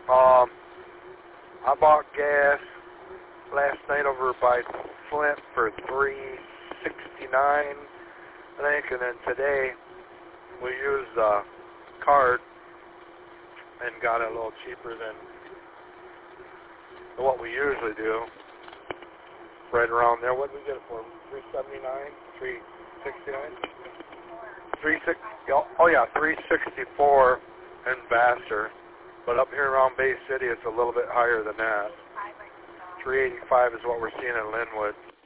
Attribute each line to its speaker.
Speaker 1: I bought gas last night over by Flint for $3.69, I think, and then today we used a card and got it a little cheaper than what we usually do. Right around there. What did we get it for? $3.79, $3.69, $3.64 in Vassar. But up here around Bay City, it's a little bit higher than that. $3.85 is what we're seeing in Linwood.